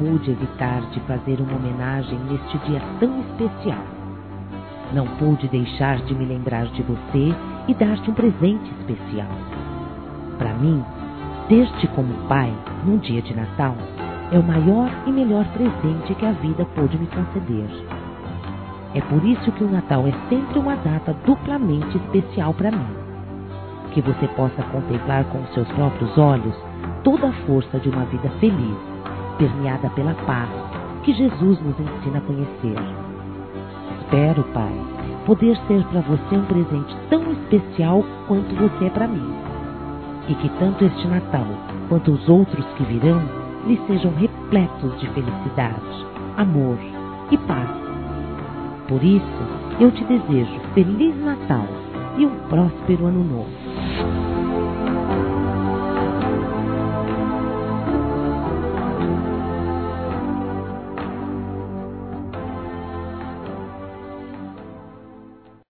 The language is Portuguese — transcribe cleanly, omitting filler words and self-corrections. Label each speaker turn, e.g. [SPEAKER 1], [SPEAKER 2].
[SPEAKER 1] pude evitar de fazer uma homenagem neste dia tão especial. Não pude deixar de me lembrar de você e dar-te um presente especial. Para mim, ter-te como pai num dia de Natal é o maior e melhor presente que a vida pôde me conceder. É por isso que o Natal é sempre uma data duplamente especial para mim. Que você possa contemplar com os seus próprios olhos toda a força de uma vida feliz, permeada pela paz que Jesus nos ensina a conhecer. Espero, Pai, poder ser para você um presente tão especial quanto você é para mim. E que tanto este Natal quanto os outros que virão lhe sejam repletos de felicidade, amor e paz. Por isso, eu te desejo Feliz Natal e um próspero Ano Novo.